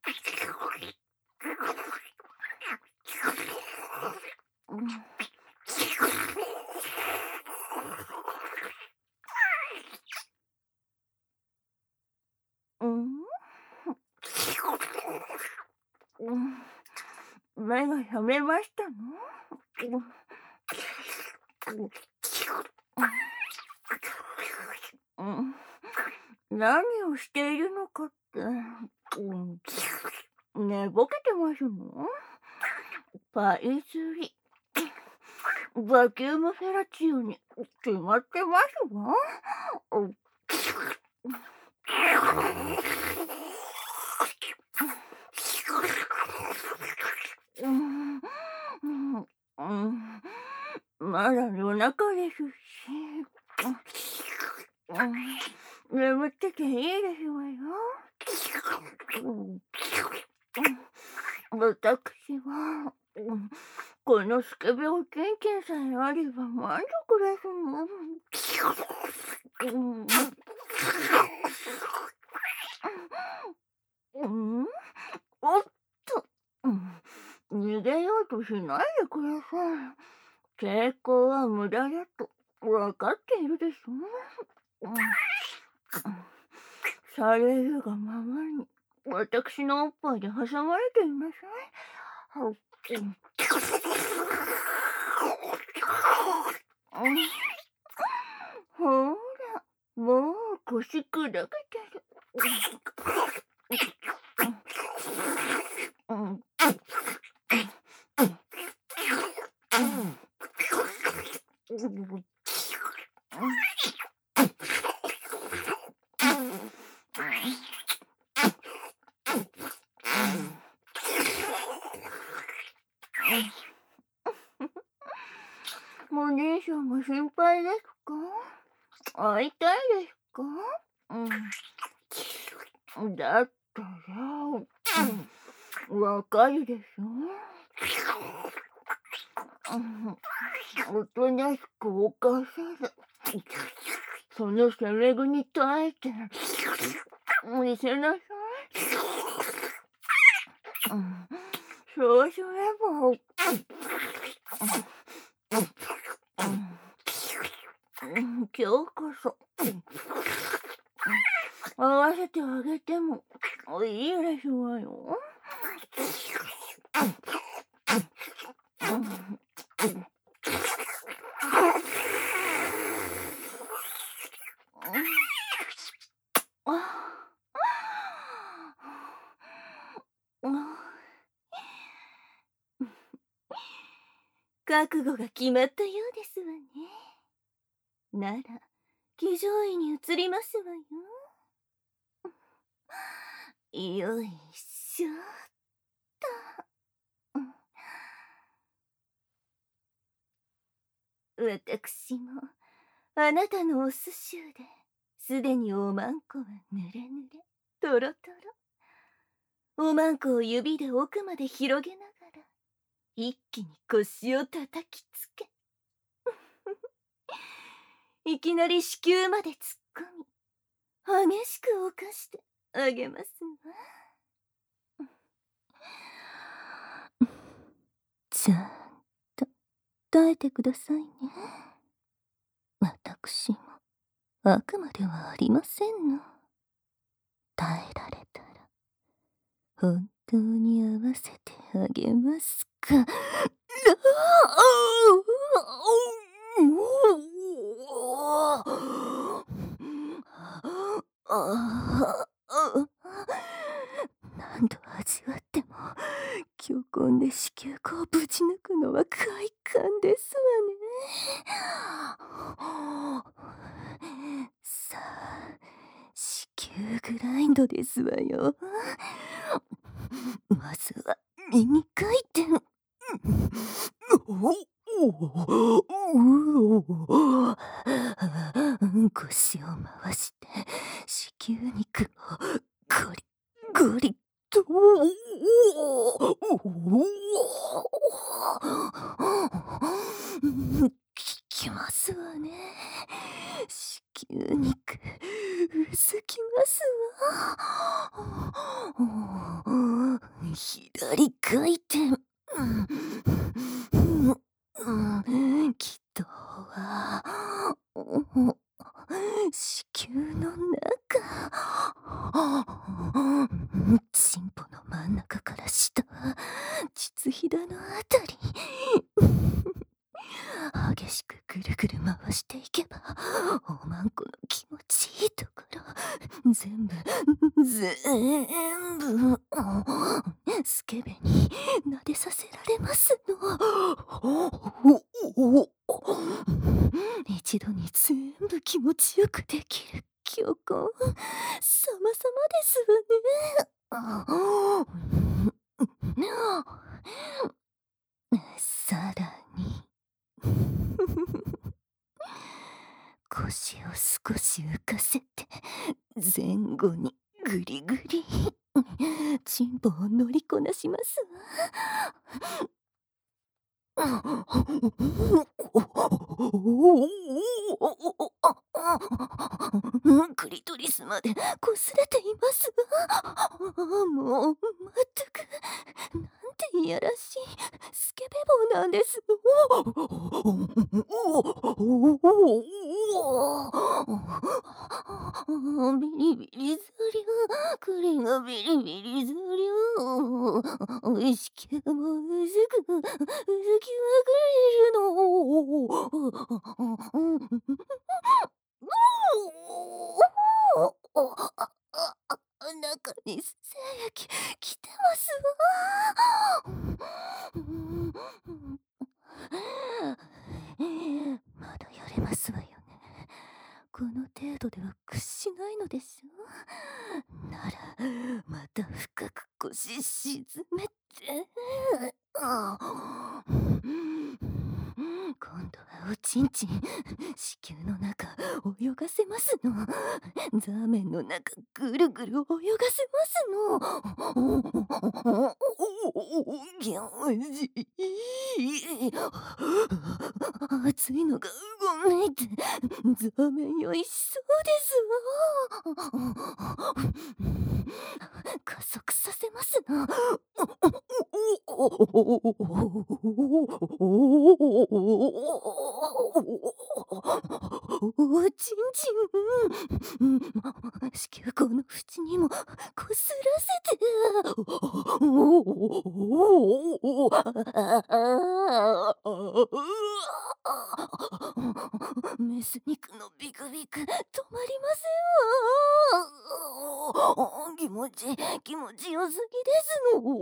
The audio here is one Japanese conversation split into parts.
うん。うん。うん。目が覚めましたの？うん。何をしているのかって、寝ぼけてますの？パイ釣り、バキュームフェラチオに決まってますわ。うん。うん、うん、まだ夜中ですし、眠ってていいですわよ。私は、このスケベおちんちんさえあれば満足ですの。おっと、逃げようとしないでください。抵抗は無駄だと分かっているでしょ。されるがままに私のおっぱいで挟まれていなさい。ほら、もう腰砕けてる。お姉さんも心配ですか？会いたいですか？だったら、わかるでしょ？おとなしく犯さず、その攻め具に耐えて見せなさい。そうすれば、今日こそ合わせてあげてもいいですわよ。覚悟が決まったようですわね。なら、騎乗位に移りますわよ。よいしょっと。私もあなたのおすしゅうですでにおまんこはぬれぬれ、とろとろ。おまんこを指で奥まで広げながら一気に腰を叩きつけ、いきなり子宮まで突っ込み激しく犯してあげますわ。ちゃんと耐えてくださいね。私も悪魔ではありませんの。耐えられたら本当に合わせてあげますか。何度味わっても強根で子宮口をぶち抜くのは快感ですわね。さあ、子宮グラインドですわよ。まずは右回転。腰を回して子宮肉をゴリゴリと。効きますわね。子宮肉薄きますわ。 左回転。気道は子宮の中。チンポの真ん中から下は膣ひだのあたり。激しくぐるぐる回していけば、おまんこの気持ちいいところ、全部スケベに撫でさせられますの。一度に全部気持ちよくできる強行、様々ですわね。さらに腰を少し浮かせて前後にぐりぐりチンポを乗りこなしますわ。クリトリスまでこすれていますわ。もうまったくなんていやらしいスケベ棒なんですの。ビリビリずりゃ栗がビリビリずりゃおいしきもうずくうずきまくれるの。中に精液来てますわ。まだやれますわよね。この程度では屈しないのでしょ。ならまた深く腰沈めて。今度はおちんちん子宮の中泳がせますの。ザーメンの中ぐるぐる泳がせますの。ギャジ熱いのがうごめいてザーメン酔いしそうですわ。加速させますな。おちんちん、子宮口の縁にもこすらせて。メス肉のビクビク止まりませんわ。気持ちよすぎです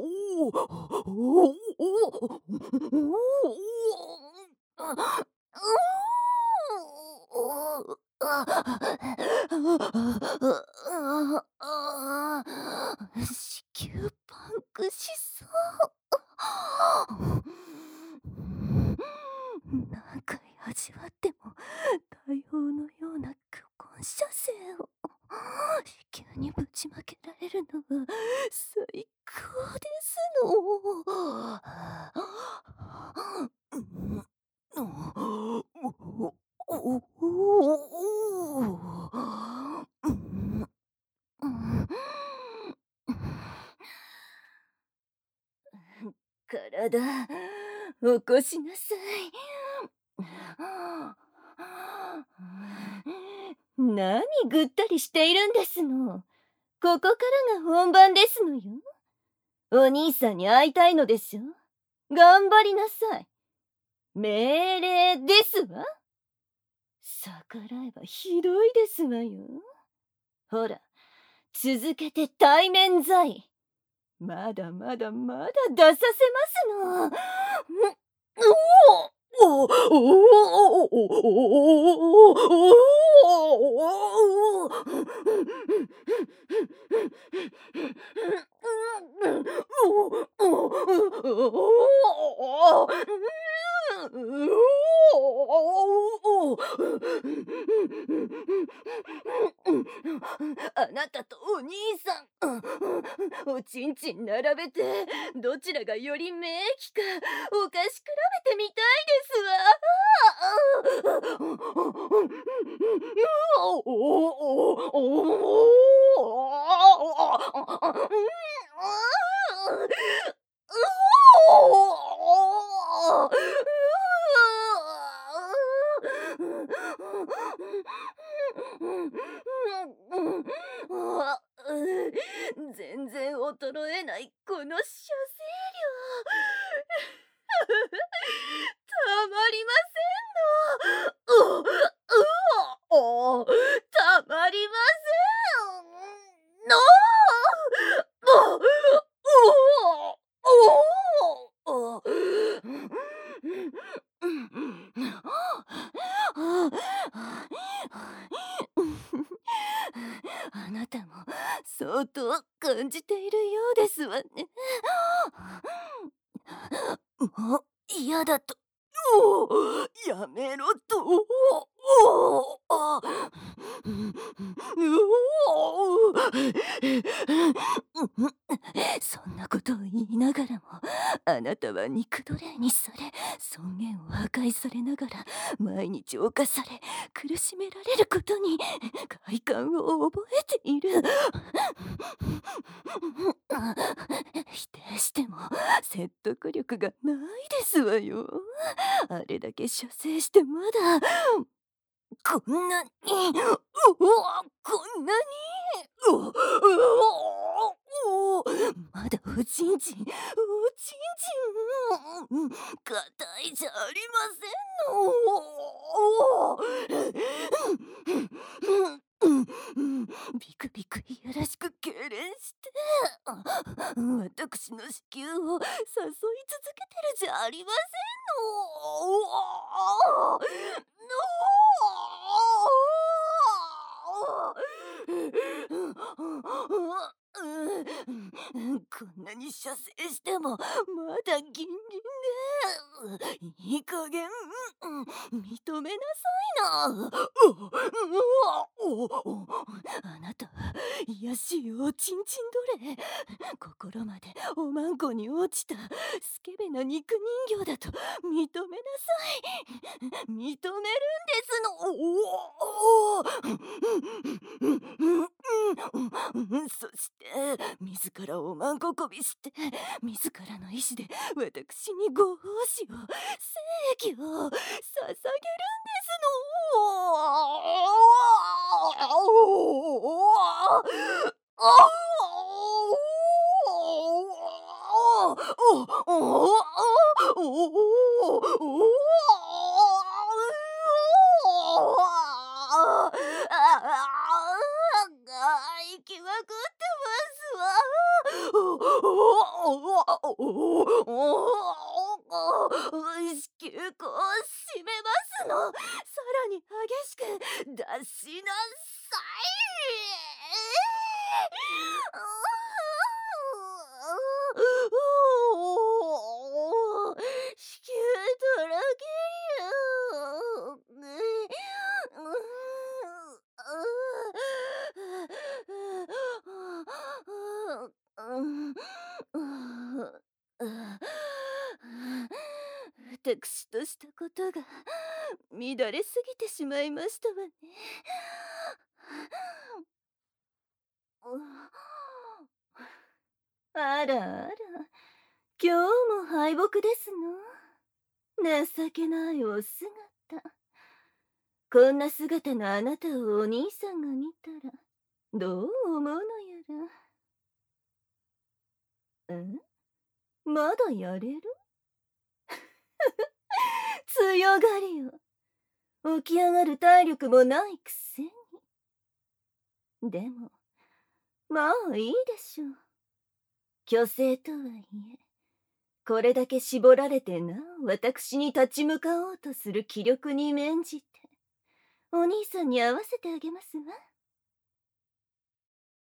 子宮パンクしそう。何回味わっても大砲のような虚根射精を子宮にぶちまけられるのは最高です体起こしなさい。何ぐったりしているんですの。ここからが本番ですのよ。お兄さんに会いたいのでしょ。頑張りなさい。命令ですわ。逆らえばひどいですわよ。ほら、続けて対面罪。まだまだまだ出させますの。あなたとお兄さん、おちんちん並べてどちらがより名器かお菓子比べてみたいですわ。 全然衰えないこの射精量。たまりませんの。たまりませんの。あなたも相当感じているようですわね。もう嫌だと。やめろと。そんなことを言いながらも、あなたは肉奴隷にされ、尊厳を破壊されながら毎日侵され苦しめられることに快感を覚えている。否定しても説得力がないですわよ。あれだけ射精してまだこんなにこんなにまだおちんちん硬いじゃありませんの。ビクビクいやらしく痙攣して私の子宮を誘い続けてるじゃありませんの。こんなに射精してもまだギンギンでいい加減認めなさいな。あなたは癒しいおちんちん奴隷。心までおまんこに落ちたスケベな肉人形だと認めなさい。認めるんですの。そして自らおまんここびして自らの意志で私にご奉仕を正義を捧げるんです行きまくってますわ。子宮口を閉めますの。さらに激しく出しなさい。子宮だらけ私としたことが乱れすぎてしまいましたわね。あらあら、今日も敗北ですの。情けないお姿。こんな姿のあなたをお兄さんが見たらどう思うのやら。まだやれる。強がりよ。起き上がる体力もないくせに。でもまあいいでしょう。虚勢とはいえ、これだけ絞られてなお私に立ち向かおうとする気力に免じてお兄さんに会わせてあげますわ。